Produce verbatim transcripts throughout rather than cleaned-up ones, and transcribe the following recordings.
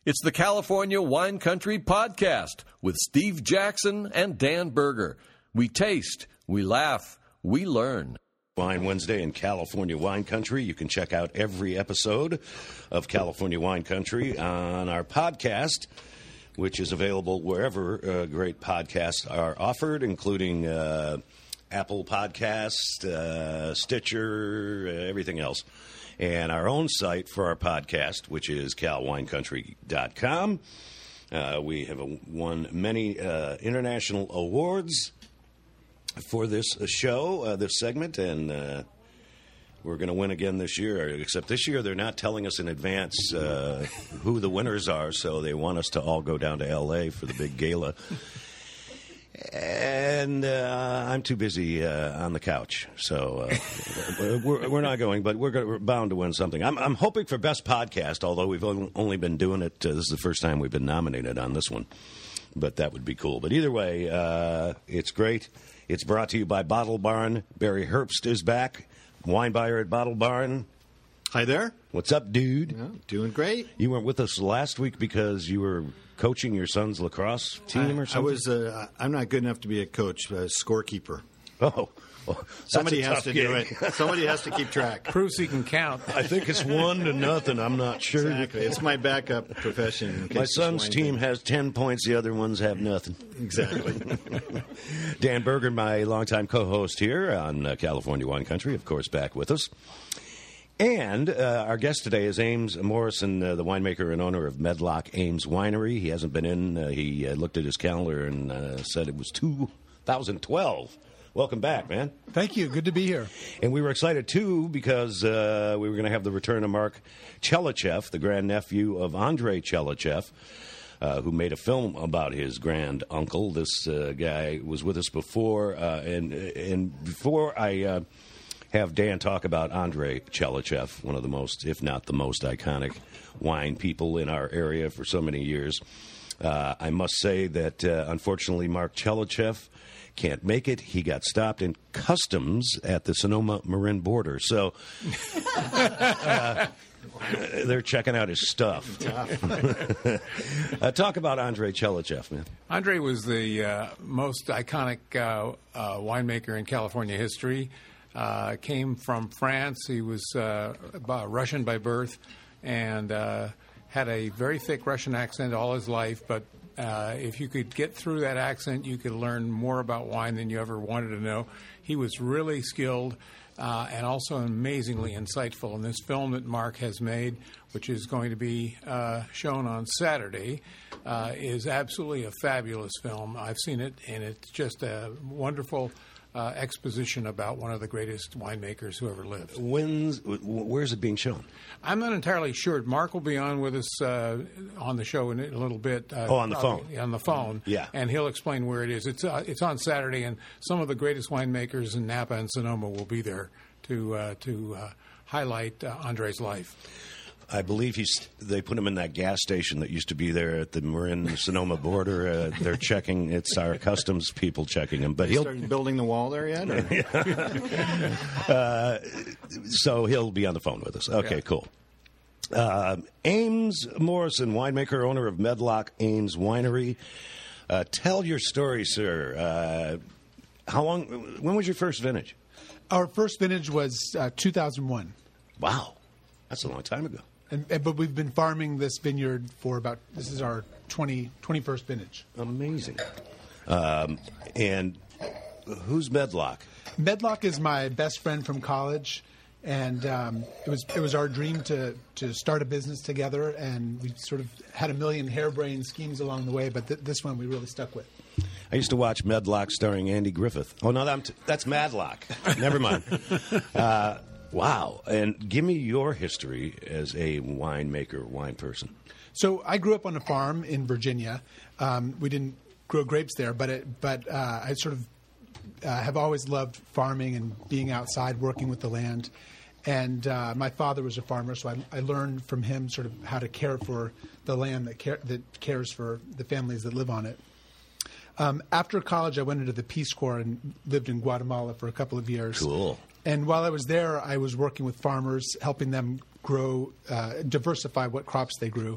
It's the California Wine Country Podcast with Steve Jackson and Dan Berger. We taste, we laugh, we learn. Wine Wednesday in California Wine Country. You can check out every episode of California Wine Country on our podcast, which is available wherever uh, great podcasts are offered, including uh, Apple Podcast, uh, Stitcher, uh, everything else. And our own site for our podcast, which is cal wine country dot com. Uh, we have won many uh, international awards for this show, uh, this segment, and uh, we're going to win again this year. Except this year, they're not telling us in advance uh, who the winners are, so they want us to all go down to L A for the big gala. And uh, I'm too busy uh, on the couch, so uh, we're, we're not going. But we're, gonna, we're bound to win something. I'm, I'm hoping for best podcast, although we've only been doing it. Uh, this is the first time we've been nominated on this one, but that would be cool. But either way, uh, it's great. It's brought to you by Bottle Barn. Barry Herbst is back, wine buyer at Bottle Barn. Hi there. What's up, dude? Yeah, doing great. You weren't with us last week because you were coaching your son's lacrosse team I, or something? I was. Uh, I'm not good enough to be a coach, a scorekeeper. Oh, well, somebody has to gig. do it. Somebody has to keep track. Proves he can count. I think it's one to nothing. I'm not sure. Exactly. It's my backup profession. My son's team has ten points. The other ones have nothing. Exactly. Dan Berger, my longtime co-host here on uh, California Wine Country, of course, back with us. And uh, our guest today is Ames Morrison, uh, the winemaker and owner of Medlock Ames Winery. He hasn't been in. Uh, he uh, looked at his calendar and uh, said it was two thousand twelve. Welcome back, man. Thank you. Good to be here. And we were excited, too, because uh, we were going to have the return of Mark Chelichev, the grandnephew of Andrei Chelichev, uh, who made a film about his grand uncle. This uh, guy was with us before. Uh, and, and before I... Uh, have Dan talk about Andrei Chelichev, one of the most, if not the most iconic wine people in our area for so many years. Uh, I must say that, uh, unfortunately, Mark Chelichev can't make it. He got stopped in customs at the Sonoma-Marin border. So uh, they're checking out his stuff. uh, talk about Andrei Chelichev, man. Andrei was the uh, most iconic uh, uh, winemaker in California history. Uh, came from France. He was uh, Russian by birth and uh, had a very thick Russian accent all his life. But uh, if you could get through that accent, you could learn more about wine than you ever wanted to know. He was really skilled uh, and also amazingly insightful. And this film that Mark has made, which is going to be uh, shown on Saturday, uh, is absolutely a fabulous film. I've seen it, and it's just a wonderful Uh, exposition about one of the greatest winemakers who ever lived. When's, where's it being shown? I'm not entirely sure. Mark will be on with us uh, on the show in a little bit. Uh, oh, on the phone. On the phone. Yeah. And he'll explain where it is. It's uh, it's on Saturday, and some of the greatest winemakers in Napa and Sonoma will be there to uh, to uh, highlight uh, Andrei's life. I believe he's. They put him in that gas station that used to be there at the Marin-Sonoma border. Uh, they're checking. It's our customs people checking him. But they he'll started building the wall there yet? uh, so he'll be on the phone with us. Okay, yeah. Cool. Uh, Ames Morrison, winemaker, owner of Medlock Ames Winery. Uh, tell your story, sir. Uh, how long? When was your first vintage? Our first vintage was uh, two thousand one. Wow, that's a long time ago. And, and, but we've been farming this vineyard for about, this is our twenty, twenty-first vintage. Amazing. Um, and who's Medlock? Medlock is my best friend from college, and um, it was it was our dream to, to start a business together, and we sort of had a million harebrained schemes along the way, but th- this one we really stuck with. I used to watch Medlock starring Andy Griffith. Oh, no, t- that's Madlock. Never mind. Uh, Wow. And give me your history as a winemaker, wine person. So I grew up on a farm in Virginia. Um, we didn't grow grapes there, but it, but uh, I sort of uh, have always loved farming and being outside, working with the land. And uh, my father was a farmer, so I, I learned from him sort of how to care for the land that, care, that cares for the families that live on it. Um, after college, I went into the Peace Corps and lived in Guatemala for a couple of years. Cool. And while I was there, I was working with farmers, helping them grow, uh, diversify what crops they grew.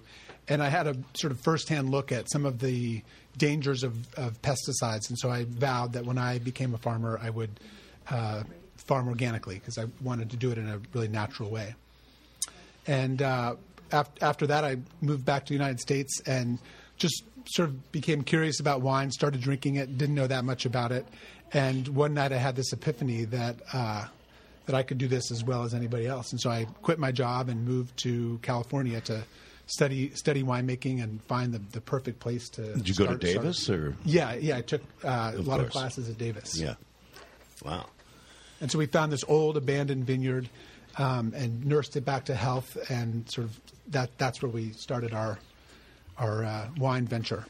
and I had a sort of firsthand look at some of the dangers of, of pesticides, and so I vowed that when I became a farmer, I would uh, farm organically because I wanted to do it in a really natural way. And uh, af- after that, I moved back to the United States and just sort of became curious about wine, started drinking it, didn't know that much about it. And one night I had this epiphany that uh, that I could do this as well as anybody else. And so I quit my job and moved to California to study study winemaking and find the, the perfect place to Did you start, go to Davis? start. or Yeah, yeah. I took uh, a lot course. of classes at Davis. Yeah. Wow. And so we found this old abandoned vineyard um, and nursed it back to health, and sort of that that's where we started our our uh, wine venture.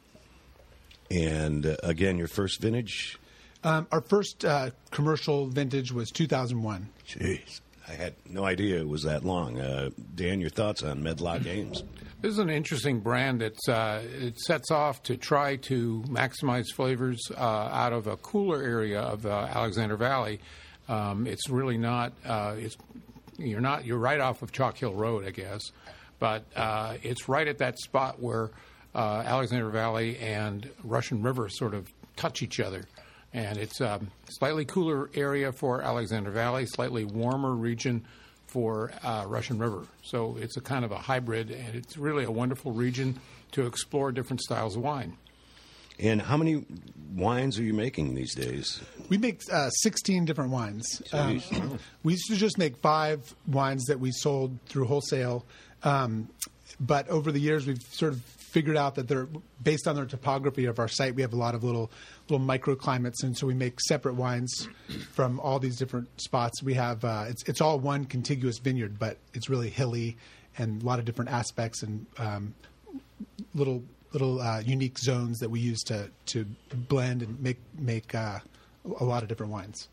And uh, again, your first vintage? Um, our first uh, commercial vintage was two thousand one. Jeez. I had no idea it was that long. Uh, Dan, your thoughts on Medlock Ames? This is an interesting brand. It's, uh, it sets off to try to maximize flavors uh, out of a cooler area of the Alexander Valley. Um, it's really not. Uh, it's you're not. You're right off of Chalk Hill Road, I guess, but uh, it's right at that spot where uh, Alexander Valley and Russian River sort of touch each other. And it's a slightly cooler area for Alexander Valley, slightly warmer region for uh, Russian River. So it's a kind of a hybrid, and it's really a wonderful region to explore different styles of wine. And how many wines are you making these days? We make uh, sixteen different wines. Um, we used to just make five wines that we sold through wholesale. Um, but over the years, we've sort of figured out that they're based on the topography of our site. We have a lot of little little microclimates, and so we make separate wines from all these different spots. We have uh, it's it's all one contiguous vineyard, but it's really hilly and a lot of different aspects and um, little little uh, unique zones that we use to to blend and make make uh, a lot of different wines.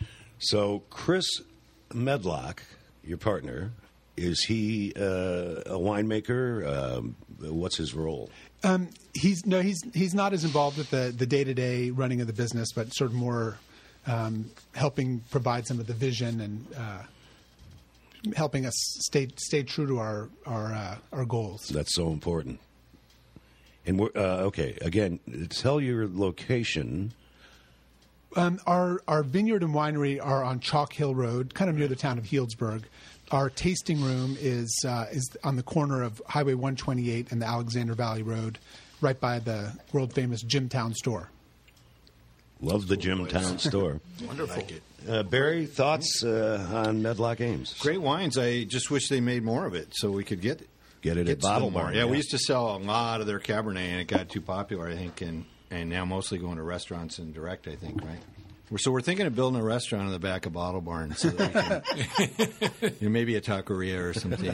So Chris Medlock, your partner, is he uh, a winemaker? Um, what's his role? Um, he's no, he's he's not as involved with the the day to day running of the business, but sort of more um, helping provide some of the vision and uh, helping us stay stay true to our our uh, our goals. That's so important. And we're, uh, okay, again, tell your location. Um, our our vineyard and winery are on Chalk Hill Road, kind of near the town of Healdsburg. Our tasting room is uh, is on the corner of Highway one twenty-eight and the Alexander Valley Road, right by the world famous Jimtown store. Love the Jimtown store. Wonderful. Like it. Uh, Barry, thoughts uh, on Medlock Ames? Great wines. I just wish they made more of it so we could get Get it get at Bottle more. Barn. Yeah, we used to sell a lot of their Cabernet, and it got too popular, I think, and and now mostly going to restaurants and direct, I think, right? So we're thinking of building a restaurant in the back of Bottle Barn, so that we can, you know, maybe a taqueria or something.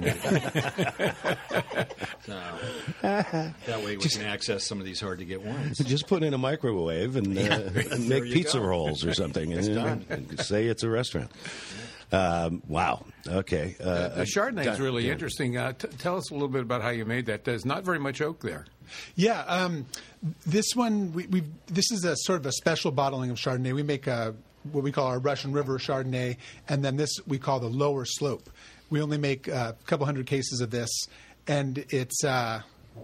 So, that way we can access some of these hard to get wines. Just put in a microwave and, uh, and make you pizza go. rolls or something. It's and, done. and say it's a restaurant. Um, wow. Okay. Uh, The Chardonnay is Dan- really Dan. interesting. Uh, t- tell us a little bit about how you made that. There's not very much oak there. Yeah, um, this one we we this is a sort of a special bottling of Chardonnay. We make a what we call our Russian River Chardonnay, and then this we call the Lower Slope. We only make uh, a couple hundred cases of this, and it's uh,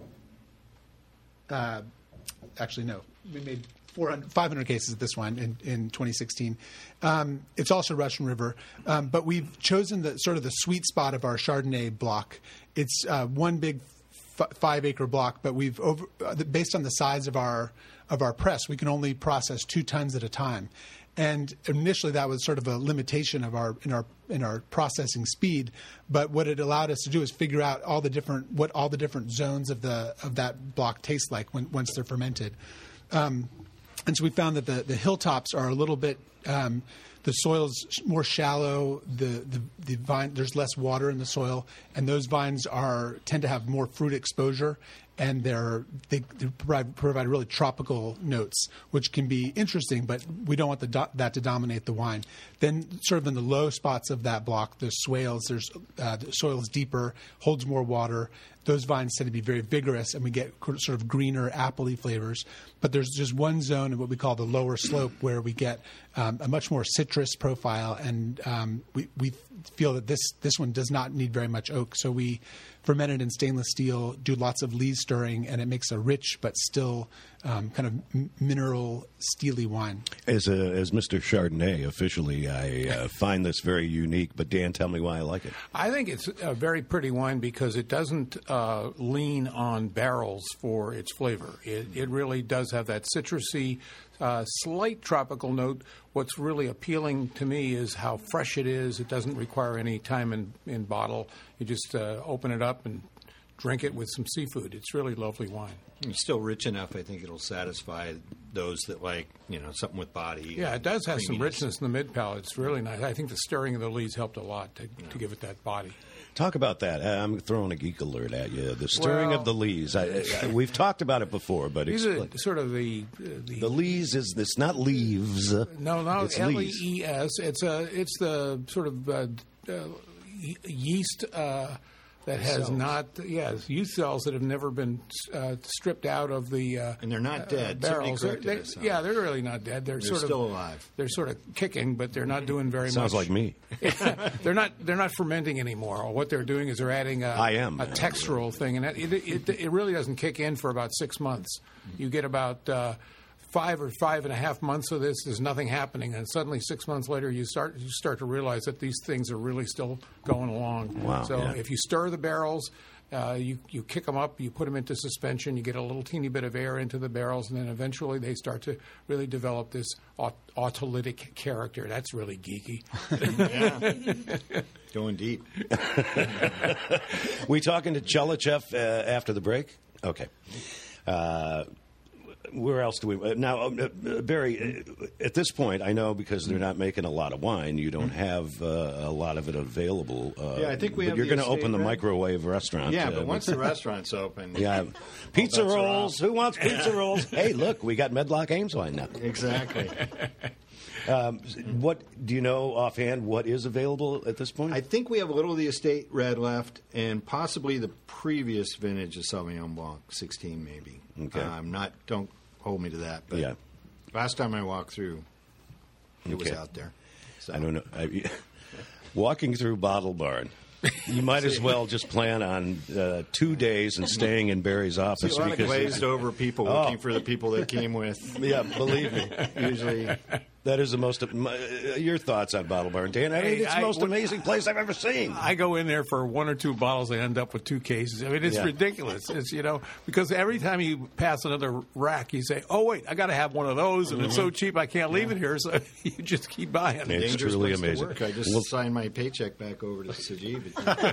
uh, actually no, we made four hundred, five hundred cases of this wine in, in twenty sixteen. Um, it's also Russian River, um, but we've chosen the sort of the sweet spot of our Chardonnay block. It's uh, one big f- five acre block, but we've over uh, based on the size of our of our press, we can only process two tons at a time. And initially, that was sort of a limitation of our in our in our processing speed. But what it allowed us to do is figure out all the different what all the different zones of the of that block taste like when, once they're fermented. Um, and so we found that the, the hilltops are a little bit um, the soil's more shallow. The, the the vine there's less water in the soil, and those vines are tend to have more fruit exposure. And they're, they, they provide, provide really tropical notes, which can be interesting, but we don't want the do, that to dominate the wine. Then sort of in the low spots of that block, there's swales, there's, uh, the soil is deeper, holds more water. Those vines tend to be very vigorous, and we get sort of greener, appley flavors. But there's just one zone in what we call the lower slope where we get um, a much more citrus profile, and um, we, we feel that this, this one does not need very much oak. So we fermented in stainless steel, do lots of lees stirring, and it makes a rich but still um, kind of m- mineral, steely wine. As a, as Mister Chardonnay, officially, I uh, find this very unique. But Dan, tell me why I like it. I think it's a very pretty wine because it doesn't uh, lean on barrels for its flavor. It, it really does have that citrusy, uh, slight tropical note. What's really appealing to me is how fresh it is. It doesn't require any time in, in bottle. You just uh, open it up and drink it with some seafood. It's really lovely wine. It's still rich enough. I think it'll satisfy those that like, you know, something with body. Yeah, it does have some creaminess. richness in the mid palate. It's really nice. I think the stirring of the lees helped a lot to, to give it that body. Talk about that. I'm throwing a geek alert at you. The stirring Well- of the lees. I, I, we've talked about it before, but These are explain. sort of the uh, the, The lees is this not leaves. no no it's L E lees. E S. It's a it's the sort of uh, uh, ye- yeast uh, that has Cells. not yes yeast cells that have never been uh, stripped out of the uh, And they're not uh, dead. Somebody barrels. They're- corrected they- us on yeah, that. they're really not dead. They're, They're sort still of alive. They're sort of kicking, but they're not doing very Sounds much. like me. they're not they're not fermenting anymore. What they're doing is they're adding a, I am. a textural thing, and it, it, it really doesn't kick in for about six months. You get about uh, five or five and a half months of this. There's nothing happening, and suddenly six months later, you start you start to realize that these things are really still going along. Wow, So yeah. if you stir the barrels. Uh, you, you kick them up, you put them into suspension, you get a little teeny bit of air into the barrels, and then eventually they start to really develop this aut- autolytic character. That's really geeky. Going deep. We talking to Chelichev uh, after the break? Okay. Uh, where else do we uh, now, uh, uh, Barry? Uh, at this point, I know because they're not making a lot of wine, you don't have uh, a lot of it available. Uh, Yeah, I think we but have you're the going to open the estate, right? microwave restaurant. Yeah, uh, but once the restaurant's open. yeah, pizza bets are rolls. off. Who wants pizza rolls? Hey, look, we got Medlock Ames wine now. Exactly. Um, what do you know offhand? What is available at this point? I think we have a little of the estate red left, and possibly the previous vintage of Sauvignon Blanc, sixteen maybe. Okay. Um, not don't hold me to that, but Yeah. last time I walked through, it was Okay. out there. So. I don't know. I, walking through Bottle Barn, you might as well just plan on uh, two days and staying in Barry's See office a lot of because glazed over people Oh. looking for the people that came with. yeah, believe me, Usually, that is the most. My, your thoughts on Bottle Barn, Dan? I mean, Hey, it's the I most would- amazing place I've ever seen. I go in there for one or two bottles. I end up with two cases. I mean, it's Yeah. ridiculous. It's you know because every time you pass another rack, you say, "Oh wait, I got to have one of those," and it's so cheap I can't leave it here. So you just keep buying. It's dangerous truly place to amazing. work. I just Well- signed my paycheck back over to Sajid.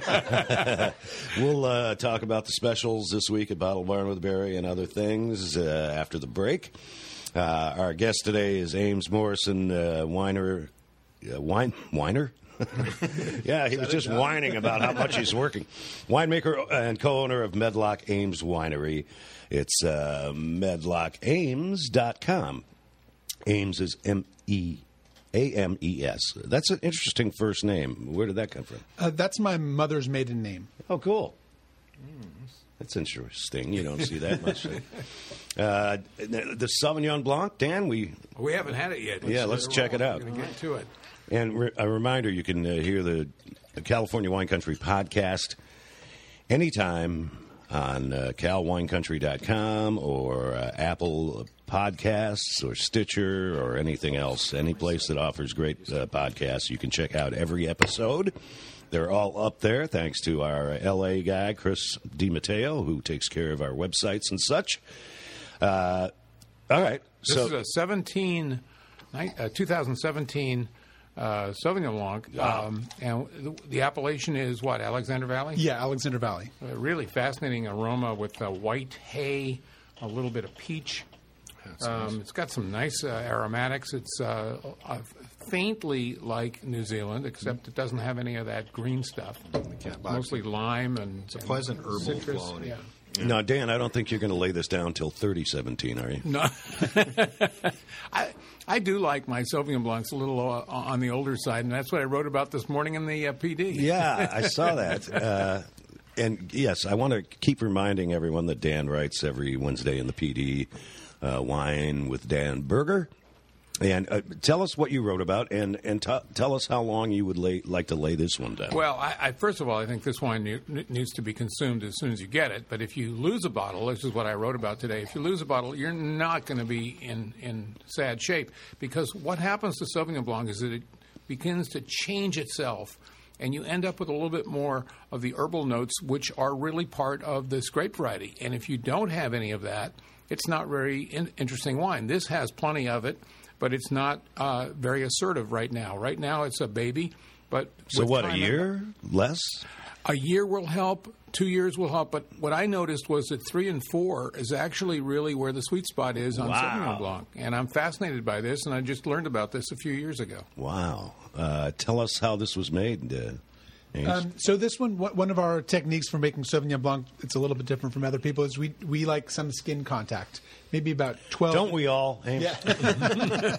We'll uh, talk about the specials this week at Bottle Barn with Barry and other things uh, after the break. Uh, our guest today is Ames Morrison, uh, winer, uh, wine, whiner. Yeah, he was just whining about how much he's working. Winemaker and co-owner of Medlock Ames Winery. It's uh, medlock ames dot com. Ames is M E A M E S. That's an interesting first name. Where did that come from? Uh, that's my mother's maiden name. Oh, cool. That's interesting. You don't see that much. uh, the Sauvignon Blanc, Dan, we We haven't had it yet. Yeah, let's check it out. We're going to get to it. and re- a reminder: you can uh, hear the, the California Wine Country podcast anytime on uh, cal wine country dot com or uh, Apple Podcasts or Stitcher or anything else. Any place that offers great uh, podcasts, you can check out every episode. They're all up there, thanks to our L A guy, Chris DiMatteo, who takes care of our websites and such. Uh, all right. This so is a seventeen, ni- uh, twenty seventeen uh, Sauvignon Blanc, um, and the, the appellation is what? Alexander Valley. Yeah, Alexander Valley. A really fascinating aroma with uh, white hay, a little bit of peach. Um, it's got some nice uh, aromatics. It's uh, uh, faintly like New Zealand, except it doesn't have any of that green stuff. Mostly lime and it's a pleasant herbal citrus. quality. Yeah. Now, Dan, I don't think you're going to lay this down till thirty seventeen, are you? No, I I do like my Sauvignon Blancs a little uh, on the older side, and that's what I wrote about this morning in the uh, P D. Yeah, I saw that. Uh, and yes, I want to keep reminding everyone that Dan writes every Wednesday in the P D, uh, Wine with Dan Berger. And uh, tell us what you wrote about, and and t- tell us how long you would lay, like to lay this one down. Well, I, I, first of all, I think this wine ne- needs to be consumed as soon as you get it. But if you lose a bottle, this is what I wrote about today. If you lose a bottle, you're not going to be in, in sad shape, because what happens to Sauvignon Blanc is that it begins to change itself, and you end up with a little bit more of the herbal notes, which are really part of this grape variety. And if you don't have any of that, it's not very in- interesting wine. This has plenty of it, but it's not uh, very assertive right now. Right now, it's a baby. But so what, a year less? A year will help. Two years will help. But what I noticed was that three and four is actually really where the sweet spot is on Wow. Sauvignon Blanc. And I'm fascinated by this, and I just learned about this a few years ago. Wow. Uh, tell us how this was made, uh, Um, so this one, one of our techniques for making Sauvignon Blanc, it's a little bit different from other people, is we we like some skin contact, maybe about twelve. Don't we all? Ames? Yeah.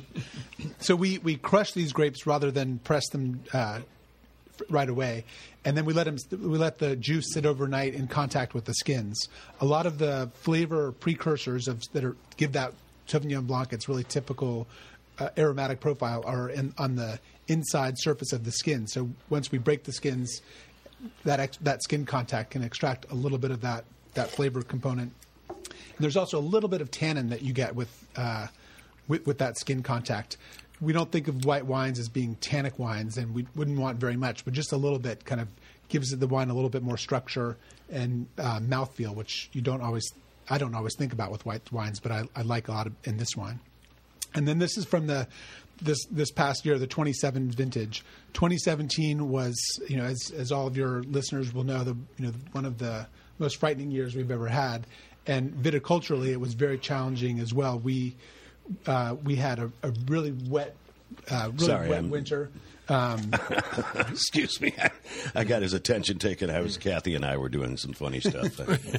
So we, we crush these grapes rather than press them uh, right away, and then we let them we let the juice sit overnight in contact with the skins. A lot of the flavor precursors of that are give that Sauvignon Blanc its really typical uh, aromatic profile are in, on the inside surface of the skin. So once we break the skins, that ex- that skin contact can extract a little bit of that that flavor component. And there's also a little bit of tannin that you get with uh, with, with that skin contact. We don't think of white wines as being tannic wines, and we wouldn't want very much, but just a little bit kind of gives the wine a little bit more structure and uh, mouthfeel, which you don't always, I don't always think about with white wines, but I, I like a lot of, in this wine. And then this is from the this this past year, the twenty-seven vintage. twenty seventeen was, you know, as as all of your listeners will know, the you know one of the most frightening years we've ever had. And viticulturally, it was very challenging as well. We uh, we had a, a really wet, uh, really Sorry, wet I'm- winter. Um, Excuse me. I, I got his attention taken. I was Kathy and I were doing some funny stuff.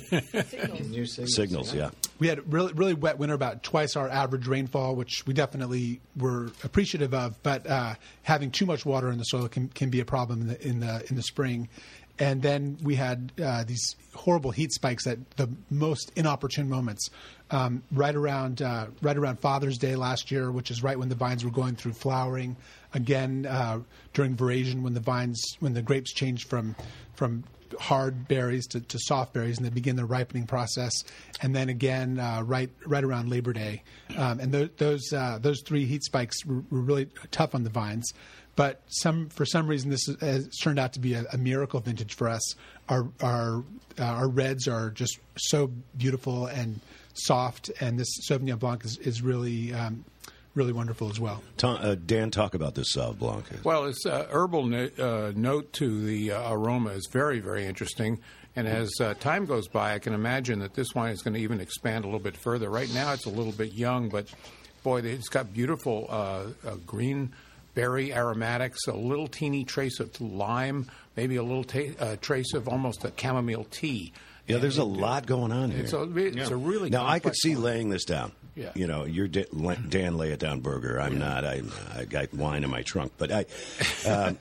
New signals, Signals, yeah. We had a really really wet winter, about twice our average rainfall, which we definitely were appreciative of. But uh, having too much water in the soil can, can be a problem in the in the in the spring. And then we had uh, these horrible heat spikes at the most inopportune moments, um, right around uh, right around Father's Day last year, which is right when the vines were going through flowering. Again, uh, during veraison, when the vines, when the grapes change from from hard berries to, to soft berries, and they begin their ripening process. And then again, uh, right right around Labor Day, um, and th- those uh, those three heat spikes were, were really tough on the vines. But some, for some reason, this is, has turned out to be a, a miracle vintage for us. Our our uh, our reds are just so beautiful and soft, and this Sauvignon Blanc is, is really um, really wonderful as well. Tom, uh, Dan, talk about this Sauv Blanc. Well, its uh, herbal no- uh, note to the uh, aroma is very, very interesting. And as uh, time goes by, I can imagine that this wine is going to even expand a little bit further. Right now, it's a little bit young, but boy, it's got beautiful uh, uh, green berry aromatics, a little teeny trace of lime, maybe a little ta- uh, trace of almost a chamomile tea. Yeah, there's a And it- lot going on here. It's a, it's a really Now, I could complex see wine. laying this down. Yeah. You know, you're Da- La- Dan Lay It Down Burger. I'm not. I, I got wine in my trunk. But I, um,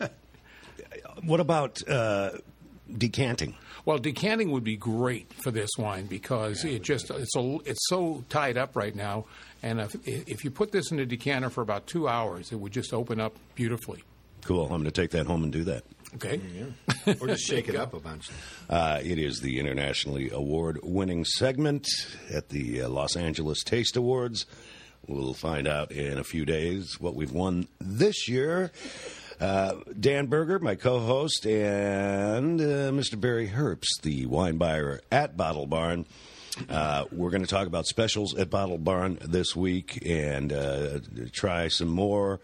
what about uh, decanting? Well, decanting would be great for this wine because it just it's a, it's so tied up right now, and if if you put this in a decanter for about two hours, it would just open up beautifully. Cool. I'm going to take that home and do that. Okay. Or just shake it up a bunch. Uh, it is the internationally award-winning segment at the uh, Los Angeles Taste Awards. We'll find out in a few days what we've won this year. Uh, Dan Berger, my co-host, and uh, Mister Barry Herbst, the wine buyer at Bottle Barn. Uh, we're going to talk about specials at Bottle Barn this week and uh, try some more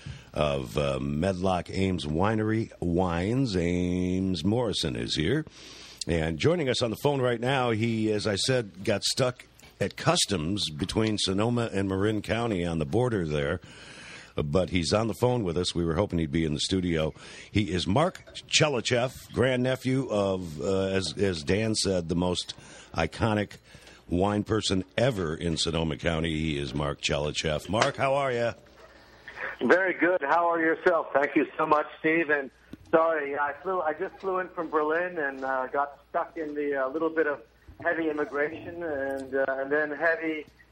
of uh, Medlock Ames Winery wines. Ames Morrison is here. And joining us on the phone right now, he, as I said, got stuck at customs between Sonoma and Marin County on the border there. But he's on the phone with us. We were hoping he'd be in the studio. He is Mark Chelachev, grandnephew of, uh, as, as Dan said, the most iconic wine person ever in Sonoma County. He is Mark Chelachev. Mark, how are you? Very good. How are yourself? Thank you so much, Steve. And sorry, I flew. I just flew in from Berlin and uh, got stuck in the uh, little bit of heavy immigration and uh, and then heavy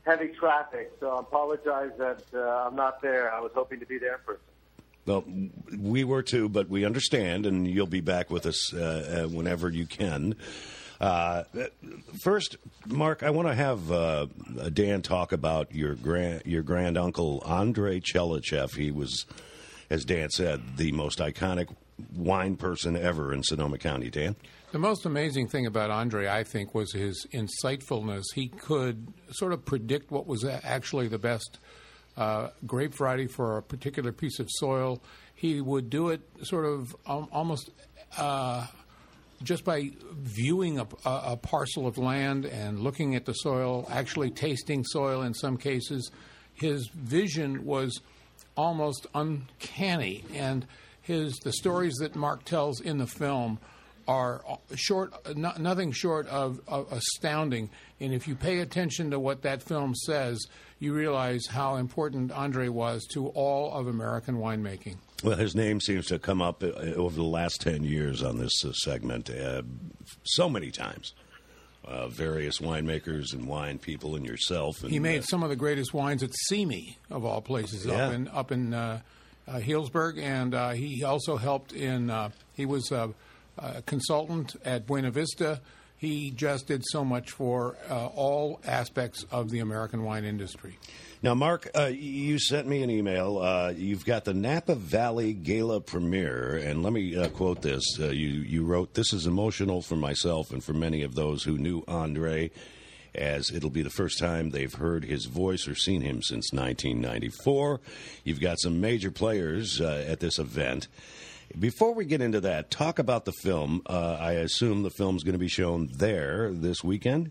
heavy traffic, so I apologize that uh, I'm not there. I was hoping to be there in person. Well, we were too, but we understand, and you'll be back with us uh, uh, whenever you can. Uh, first, Mark, I want to have uh, Dan talk about your grand your grand uncle Andrei Chelichev. He was, as Dan said, the most iconic wine person ever in Sonoma County. Dan? The most amazing thing about Andre, I think, was his insightfulness. He could sort of predict what was actually the best uh, grape variety for a particular piece of soil. He would do it sort of um, almost uh, just by viewing a, a, a parcel of land and looking at the soil, actually tasting soil in some cases. His vision was almost uncanny, and his the stories that Mark tells in the film are short, no, nothing short of, of astounding. And if you pay attention to what that film says, you realize how important Andre was to all of American winemaking. Well, his name seems to come up over the last ten years on this uh, segment uh, so many times. Uh, various winemakers and wine people and yourself. And, he made uh, some of the greatest wines at Simi, of all places, yeah. up in up in uh, uh, Healdsburg. And uh, he also helped in, uh, he was a, a consultant at Buena Vista. He just did so much for uh, all aspects of the American wine industry. Now, Mark, uh, you sent me an email. Uh, you've got the Napa Valley Gala premiere, and let me uh, quote this. Uh, you, you wrote, "This is emotional for myself and for many of those who knew Andre, as it'll be the first time they've heard his voice or seen him since nineteen ninety-four. You've got some major players uh, at this event. Before we get into that, talk about the film. Uh, I assume the film's going to be shown there this weekend?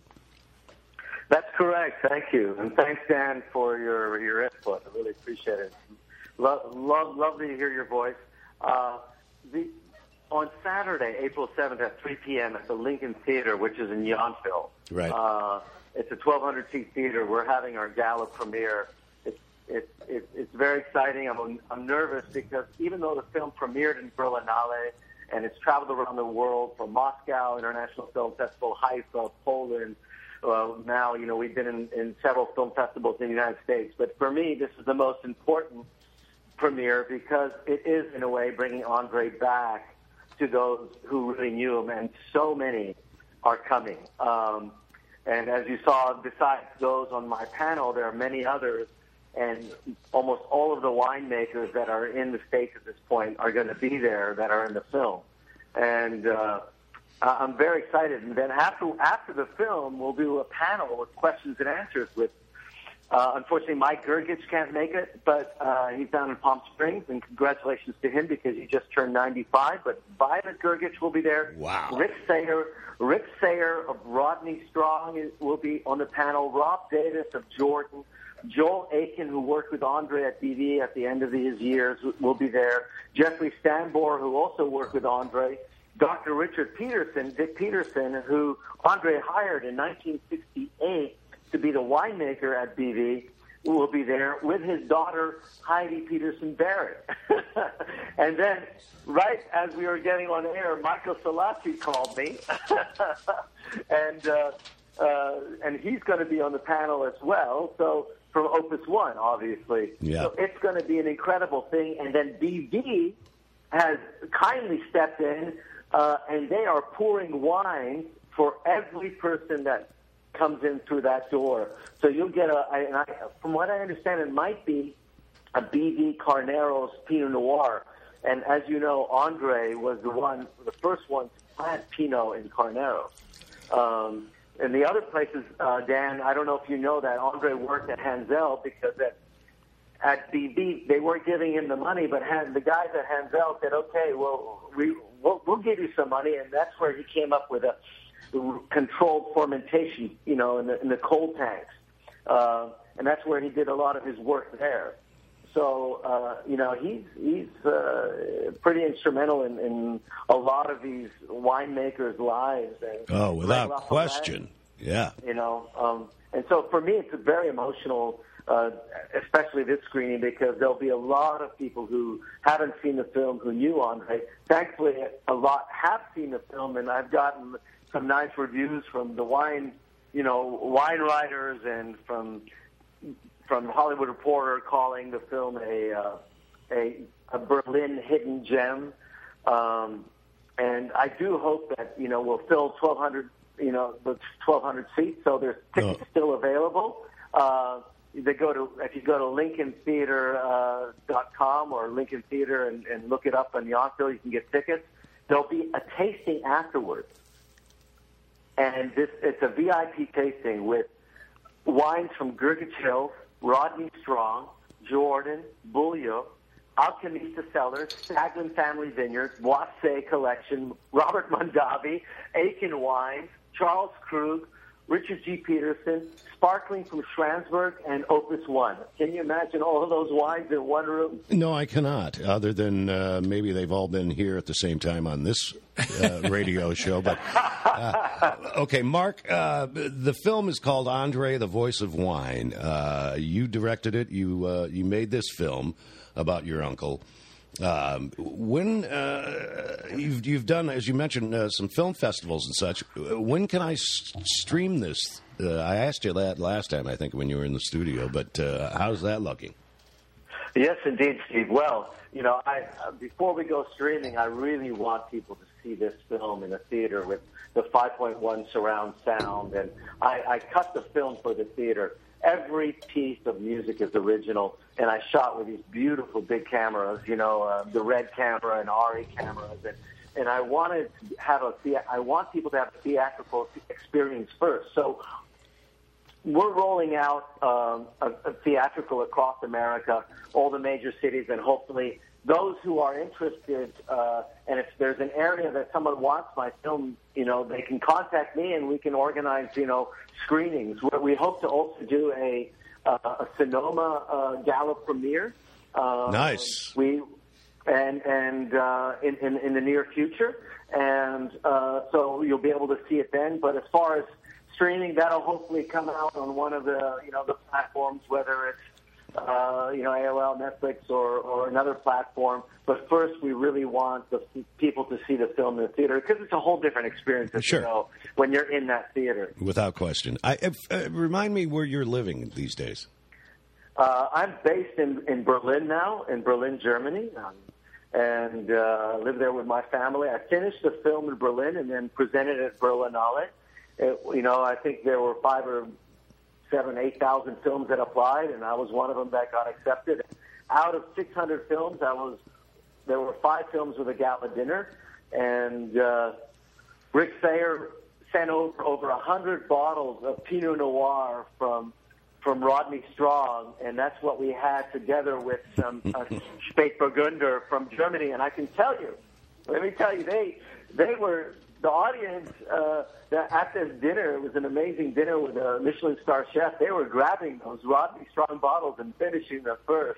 That's correct. Thank you. And thanks, Dan, for your, your input. I really appreciate it. Love, love, lovely to hear your voice. Uh, the, on Saturday, April seventh at three p.m. at the Lincoln Theater, which is in Yountville. Right. Uh, it's a twelve hundred seat theater. We're having our gala premiere. It's, it's, it's, it's very exciting. I'm, I'm nervous because even though the film premiered in Berlinale and it's traveled around the world from Moscow International Film Festival, Haifa, Poland, Well, now, you know, we've been in, in several film festivals in the United States. But for me, this is the most important premiere because it is, in a way, bringing Andre back to those who really knew him. And so many are coming. Um, and as you saw, besides those on my panel, there are many others. And almost all of the winemakers that are in the States at this point are going to be there that are in the film. And uh Uh, I'm very excited. And then after after the film, we'll do a panel with questions and answers with, uh, unfortunately, Mike Gergich can't make it, but uh, he's down in Palm Springs, and congratulations to him because he just turned ninety-five. But Violet Gergich will be there. Wow. Rick Sayer, Rick Sayer of Rodney Strong is, will be on the panel. Rob Davis of Jordan. Joel Aiken, who worked with Andre at B V at the end of his years, will be there. Jeffrey Stambor, who also worked with Andre. Doctor Richard Peterson, Dick Peterson, who Andre hired in nineteen sixty-eight to be the winemaker at B V, will be there with his daughter, Heidi Peterson Barrett. And then, right as we were getting on air, Michael Salati called me, and uh, uh, and he's going to be on the panel as well. So from Opus One, obviously. Yeah. So it's going to be an incredible thing. And then B V has kindly stepped in. Uh, and they are pouring wine for every person that comes in through that door. So you'll get a, and I, from what I understand, it might be a B V Carneros Pinot Noir. And as you know, Andre was the one, the first one to plant Pinot in Carneros. Um, and the other places, uh, Dan, I don't know if you know that Andre worked at Hansel because at, at B V they weren't giving him the money, but Han, the guys at Hansel said, okay, well, we. We'll, we'll give you some money, and that's where he came up with a controlled fermentation, you know, in the, in the cold tanks. Uh, and that's where he did a lot of his work there. So, uh, you know, he's he's uh, pretty instrumental in, in a lot of these winemakers' lives. And oh, without question, yeah. You know, um, and so for me, it's a very emotional. Uh, especially this screening, because there'll be a lot of people who haven't seen the film who knew Andre. Thankfully, a lot have seen the film, and I've gotten some nice reviews from the wine, you know, wine writers and from from Hollywood Reporter calling the film a uh, a, a Berlin hidden gem. Um, and I do hope that, you know, we'll fill twelve hundred, you know, the twelve hundred seats, so there's tickets oh. still available. Uh, they go to, if you go to Lincoln Theater dot com uh, or Lincoln Theater and, and look it up on Yountville, you can get tickets. There'll be a tasting afterwards. And this it's a V I P tasting with wines from Gurgich Hills, Rodney Strong, Jordan, Beaulieu, Alchemista Cellars, Staglin Family Vineyards, Boisset Collection, Robert Mondavi, Aiken Wines, Charles Krug, Richard G. Peterson, Sparkling from Schransberg, and Opus One. Can you imagine all of those wines in one room? No, I cannot, other than uh, maybe they've all been here at the same time on this uh, radio show. But uh, okay, Mark, uh, the film is called Andre, the Voice of Wine. Uh, you directed it. You uh, you made this film about your uncle. Um, when uh, you've you've done, as you mentioned, uh, some film festivals and such. When can I s- stream this? Uh, I asked you that last time, I think, when you were in the studio. But uh, how's that looking? Yes, indeed, Steve. Well, you know, I uh, before we go streaming, I really want people to see this film in a theater with the five point one surround sound, and I, I cut the film for the theater. Every piece of music is original, and I shot with these beautiful big cameras, you know, uh, the Red camera and Ari cameras, and, and I wanted to have a the- I want people to have a theatrical experience first. So we're rolling out um, a, a theatrical across America, all the major cities, and hopefully those who are interested, uh, and if there's an area that someone wants my film, you know, they can contact me and we can organize, you know, screenings. We hope to also do a, uh, a Sonoma uh, gala premiere. Uh, nice. We and and uh, in, in in the near future, and uh, so you'll be able to see it then. But as far as streaming, that'll hopefully come out on one of the you know the platforms, whether it's Uh, you know, A O L, Netflix, or, or another platform. But first, we really want the people to see the film in the theater because it's a whole different experience, as sure. you know, when you're in that theater. Without question. I, if, uh, remind me where you're living these days. Uh, I'm based in, in Berlin now, in Berlin, Germany, um, and uh, live there with my family. I finished the film in Berlin and then presented it at Berlinale. It, you know, I think there were five or seven, eight thousand films that applied, and I was one of them that got accepted. Out of six hundred films, I was there were five films with a gala dinner, and uh, Rick Sayer sent over over a hundred bottles of Pinot Noir from from Rodney Strong, and that's what we had together with some uh, Spätburgunder from Germany. And I can tell you, let me tell you, they they were. The audience uh, at this dinner, it was an amazing dinner with a Michelin star chef. They were grabbing those Rodney Strong bottles and finishing them first.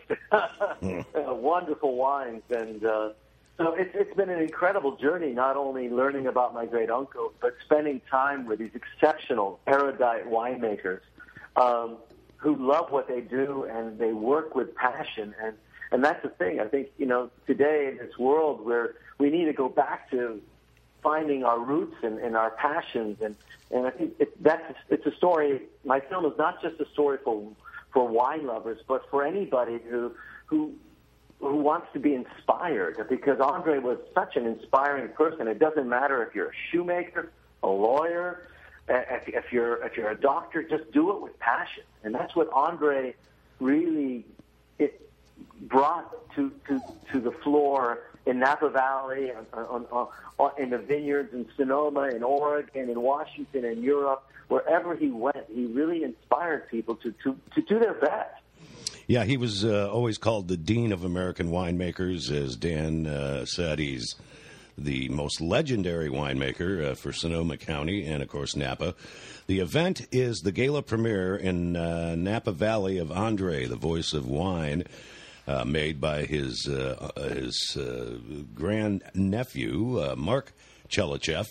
mm. uh, wonderful wines. And uh, so it's, it's been an incredible journey, not only learning about my great uncle, but spending time with these exceptional, erudite winemakers um, who love what they do and they work with passion. And, and that's the thing. I think, you know, today in this world where we need to go back to finding our roots and, and our passions, and, and I think it, that's it's a story. My film is not just a story for for wine lovers, but for anybody who who who wants to be inspired. Because Andre was such an inspiring person. It doesn't matter if you're a shoemaker, a lawyer, if, if you're if you're a doctor. Just do it with passion, and that's what Andre really it brought to to, to the floor in Napa Valley, on, on, on, in the vineyards in Sonoma, in Oregon, in Washington, in Europe, wherever he went, he really inspired people to, to, to do their best. Yeah, he was uh, always called the Dean of American Winemakers. As Dan uh, said, he's the most legendary winemaker uh, for Sonoma County and, of course, Napa. The event is the gala premiere in uh, Napa Valley of Andre, the Voice of Wine, Uh, made by his uh, his uh, grand-nephew, uh, Mark Chelachev,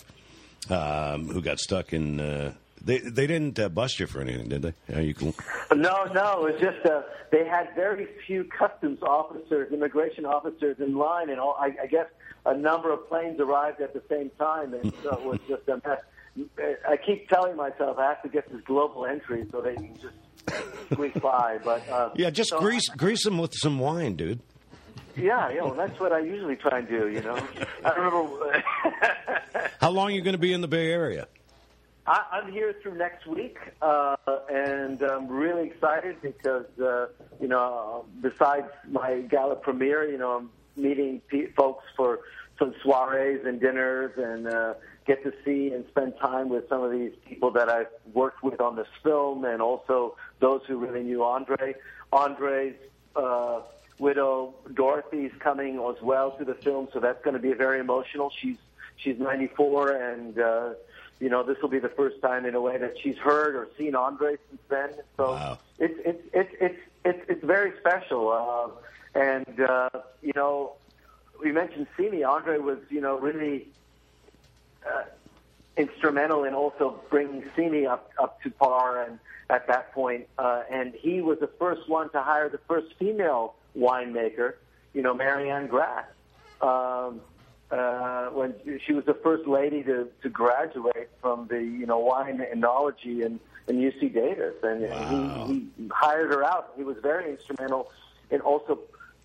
um, who got stuck in... Uh, they they didn't uh, bust you for anything, did they? Are you cool? No, no. It was just uh, they had very few customs officers, immigration officers in line, and all, I, I guess a number of planes arrived at the same time, and so it was just a mess. I keep telling myself I have to get this global entry so they can just squeak by. But uh, Yeah, just so grease I, grease them with some wine, dude. Yeah, yeah, well, that's what I usually try and do. You know, I remember. How long are you going to be in the Bay Area? I, I'm here through next week, uh, and I'm really excited because, uh, you know, besides my gala premiere, you know, I'm meeting pe- folks for some soirees and dinners and uh, get to see and spend time with some of these people that I've worked with on this film and also those who really knew Andre. Andre's uh, widow, Dorothy's coming as well to the film, so that's going to be very emotional. She's she's ninety-four, and uh, you know, this will be the first time in a way that she's heard or seen Andre since then. So wow. it's it's it's it's it's it's very special. Uh, and uh, you know, we mentioned Simi. Andre was you know really uh, instrumental in also bringing Simi up up to par, and at that point, uh, and he was the first one to hire the first female winemaker. You know, Marianne Grass. Um, Uh, when she was the first lady to, to graduate from the you know wine enology in, in U C Davis, and wow. he, he hired her out. He was very instrumental in also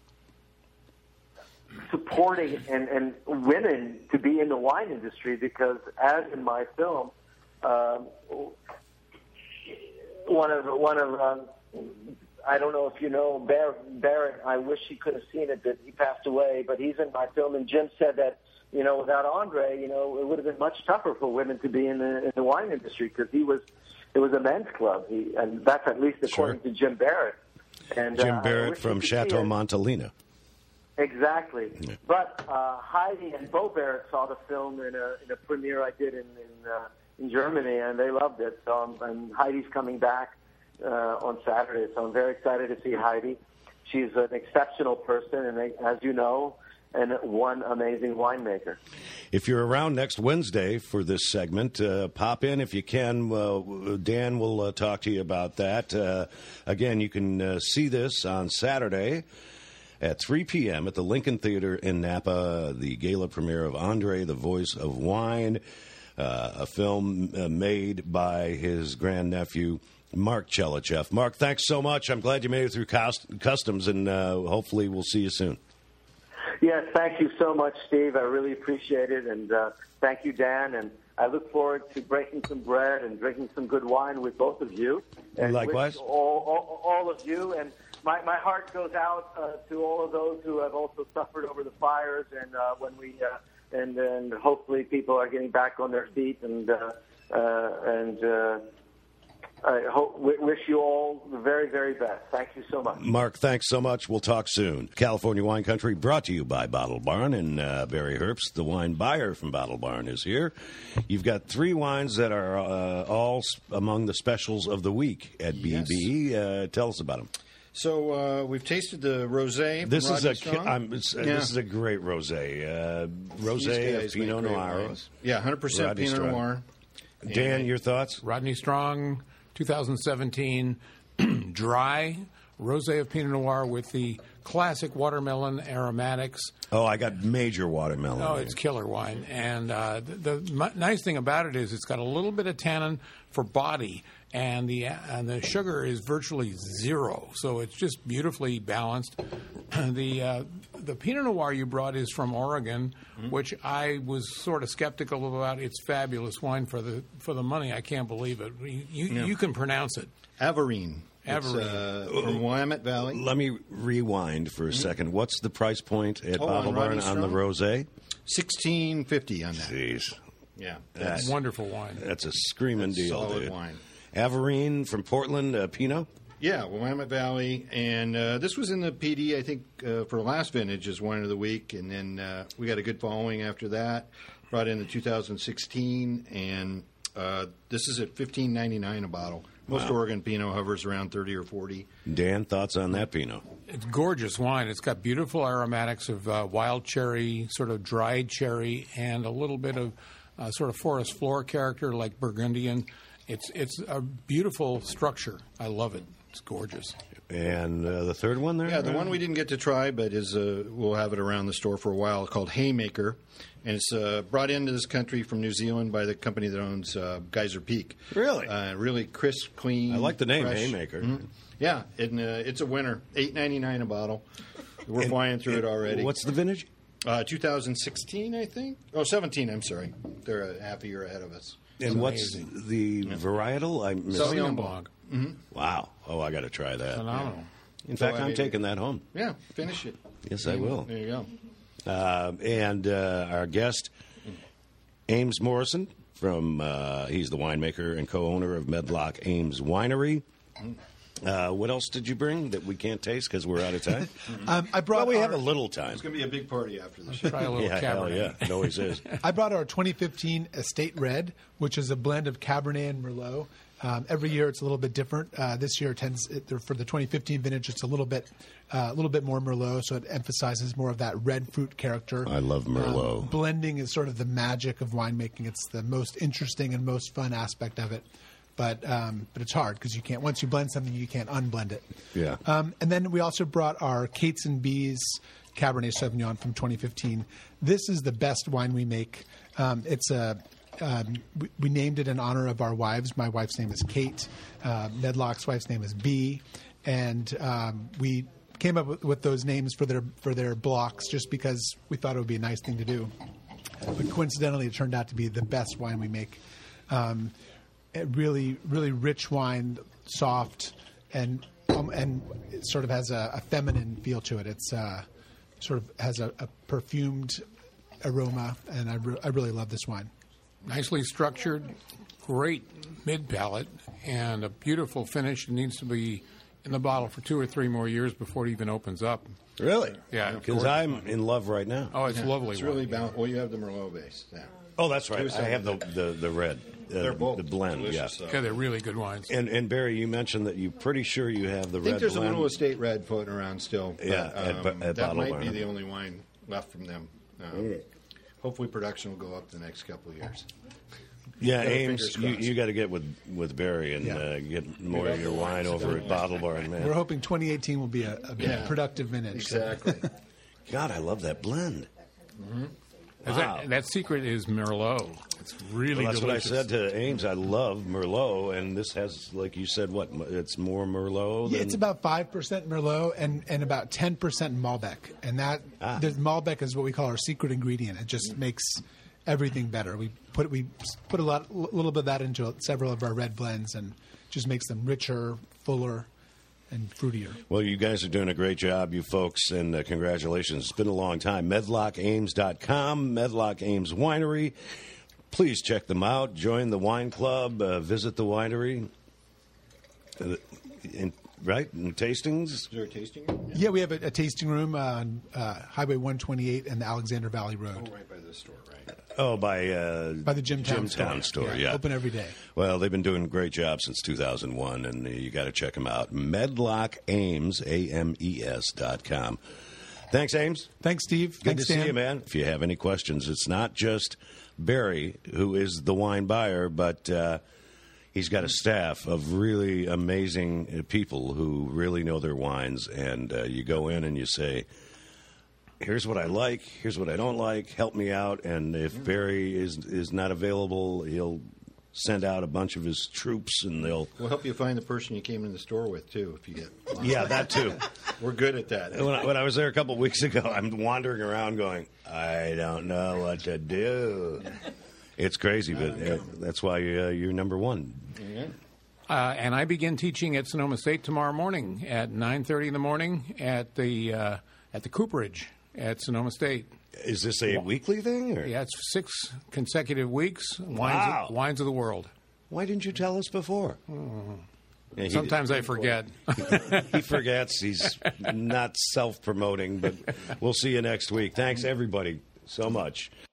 supporting and, and women to be in the wine industry because, as in my film, um, one of one of um, I don't know if you know Barrett, Barrett. I wish he could have seen it, but he passed away. But he's in my film, and Jim said that you know without Andre, you know it would have been much tougher for women to be in the, in the wine industry because he was it was a men's club, he, and that's at least according sure. to Jim Barrett. And Jim uh, Barrett from Chateau Montelena. Exactly. Yeah. But uh, Heidi and Bo Barrett saw the film in a in a premiere I did in in, uh, in Germany, and they loved it. So I'm, and Heidi's coming back Uh, on Saturday, so I'm very excited to see Heidi. She's an exceptional person, and as you know, and one amazing winemaker. If you're around next Wednesday for this segment, uh, pop in if you can. Uh, Dan will uh, talk to you about that. Uh, again, you can uh, see this on Saturday at three p.m. at the Lincoln Theater in Napa, the gala premiere of Andre, the Voice of Wine, uh, a film uh, made by his grandnephew, Mark Chelichev. Mark, thanks so much. I'm glad you made it through cost- customs, and uh, hopefully we'll see you soon. Yes, thank you so much, Steve. I really appreciate it, and uh, thank you, Dan. And I look forward to breaking some bread and drinking some good wine with both of you. And likewise. All, all, all of you. And my, my heart goes out uh, to all of those who have also suffered over the fires, and uh, when we uh, and and hopefully people are getting back on their feet, and uh, uh, and. Uh, I hope, wish you all the very, very best. Thank you so much. Mark, thanks so much. We'll talk soon. California Wine Country brought to you by Bottle Barn, and uh, Barry Herbst, the wine buyer from Bottle Barn, is here. You've got three wines that are uh, all among the specials of the week at B B. Yes. Uh, tell us about them. So uh, we've tasted the rosé. This is Rodney a I'm, it's, uh, yeah. this is a great rosé. Uh, rosé of Pinot Noir. Yeah, one hundred percent Rodney Pinot Strong. Noir. Dan, your thoughts? Rodney Strong, twenty seventeen, dry rosé of Pinot Noir with the classic watermelon aromatics. Oh, I got major watermelon. Oh, it's killer wine. And uh, the, the m- nice thing about it is it's got a little bit of tannin for body, and the and the sugar is virtually zero. So it's just beautifully balanced. the uh, the Pinot Noir you brought is from Oregon, mm-hmm. which I was sort of skeptical about. It's fabulous wine for the for the money. I can't believe it. You you, yeah. you can pronounce it. Averine. Averine. Uh, from Willamette Valley. Let me rewind for a mm-hmm. second. What's the price point at oh, Bottle on Barn on the rosé? sixteen fifty on that. Jeez. Yeah. That's that, wonderful wine. That's a screaming that's deal, solid dude. wine. Averine from Portland, uh, Pinot? Yeah, Willamette Valley. And uh, this was in the P D, I think, uh, for last vintage as wine of the week. And then uh, we got a good following after that. Brought in the two thousand sixteen. And uh, this is at fifteen ninety-nine a bottle. Most wow. Oregon Pinot hovers around thirty or forty. Dan, thoughts on that Pinot? It's gorgeous wine. It's got beautiful aromatics of uh, wild cherry, sort of dried cherry, and a little bit of uh, sort of forest floor character like Burgundian. It's it's a beautiful structure. I love it. It's gorgeous. And uh, the third one there? Yeah, the one we didn't get to try, but is uh, we'll have it around the store for a while, called Haymaker. And it's uh, brought into this country from New Zealand by the company that owns uh, Geyser Peak. Really? Uh, really crisp, clean. I like the name, fresh. Haymaker. Mm-hmm. Yeah, and, uh, it's a winner. eight ninety-nine a bottle. We're And- flying through and it already. What's the vintage? Uh, two thousand sixteen, I think. Oh, seventeen, I'm sorry. They're a half a year ahead of us. And what's the varietal? I missed. Sauvignon Blanc. Wow. Oh, I got to try that. Phenomenal. In So fact, I I'm made- taking that home. Yeah, finish it. Yes, I will. There you go. Uh, and uh, our guest, Ames Morrison, from uh, he's the winemaker and co-owner of Medlock Ames Winery. Uh, what else did you bring that we can't taste because we're out of time? Um, I brought Well, we our, have a little time. It's going to be a big party after the show. Try a little Yeah, hell Cabernet. yeah. It always is. I brought our twenty fifteen Estate Red, which is a blend of Cabernet and Merlot. Um, every year it's a little bit different. Uh, this year it tends it, for the twenty fifteen vintage, it's a little bit uh, a little bit more Merlot, so it emphasizes more of that red fruit character. I love Merlot. Um, blending is sort of the magic of winemaking. It's the most interesting and most fun aspect of it. But um, but it's hard because you can't once you blend something you can't unblend it. Yeah. Um, and then we also brought our Kates and Bees Cabernet Sauvignon from twenty fifteen. This is the best wine we make. Um, it's a um, we, we named it in honor of our wives. My wife's name is Kate. Uh, Medlock's wife's name is Bee, and um, we came up with, with those names for their for their blocks just because we thought it would be a nice thing to do. But coincidentally, it turned out to be the best wine we make. Um, a really, really rich wine, soft, and um, and it sort of has a, a feminine feel to it. It's uh, sort of has a, a perfumed aroma, and I, re- I really love this wine. Nicely structured, great mid palate, and a beautiful finish. It needs to be in the bottle for two or three more years before it even opens up. Really? Yeah, Because I'm in love right now. Oh, it's Yeah, lovely. It's wine. really balanced. Well, you have the Merlot base. Yeah. Oh, that's right. Two I have the, the, the red. Uh, They're both the blend, delicious, yeah. though. Yeah, they're really good wines. And, and Barry, you mentioned that you're pretty sure you have the I think red there's blend. a little estate red floating around still. But, Yeah, at um, Bo- at that Bottle might Barn. be the only wine left from them. Um, hopefully, production will go up the next couple of years. Yeah, Yeah, Ames, fingers you, crossed. you got to get with, with Barry and Yeah. uh, get more of your wine over at Bottle Barn, man. We're hoping twenty eighteen will be a, a Yeah. productive vintage. Exactly. God, I love that blend. Is Wow. That, that secret is Merlot. It's really Well, that's delicious. what I said to Ames. I love Merlot, and this has, like you said, what? It's more Merlot. Yeah, than, it's about five percent Merlot and, and about ten percent Malbec, and that Ah. the Malbec is what we call our secret ingredient. It just makes everything better. We put we put a lot, a little bit of that into several of our red blends, and just makes them richer, fuller, and fruitier. Well, you guys are doing a great job, you folks, and uh, congratulations. It's been a long time. Medlock Ames dot com, Medlock Ames Winery. Please check them out. Join the wine club. Uh, visit the winery. Uh, in, right? And tastings? Is there a tasting room? Yeah, we have a, a tasting room on uh, Highway one twenty-eight and the Alexander Valley Road Oh, right by the store, right? Oh, by, uh, by the Jimtown, Jimtown store. Yeah, open every day. Well, they've been doing a great job since two thousand one, and uh, you got to check them out. Medlock Ames, A M E S dot com. Thanks, Ames. Thanks, Steve. Good Thanks, to Dan. see you, man. If you have any questions, it's not just Barry who is the wine buyer, but uh, he's got a staff of really amazing uh, people who really know their wines. And uh, you go in and you say, here's what I like, here's what I don't like, help me out. And if Barry is is not available, he'll send out a bunch of his troops, and they'll... We'll help you find the person you came in the store with, too, if you get... Yeah, that too. We're good at that. When I, when I was there a couple of weeks ago, I'm wandering around going, I don't know what to do. It's crazy, but uh, that's why uh, you're number one. Uh, and I begin teaching at Sonoma State tomorrow morning at nine thirty in the morning at the uh, at the Cooperage at Sonoma State. Is this a weekly thing? Or? Yeah, it's six consecutive weeks. Wines, Wow. of, wines of the world. Why didn't you tell us before? Yeah, he- Sometimes I forget. he forgets. He's not self-promoting, but we'll see you next week. Thanks, everybody, so much.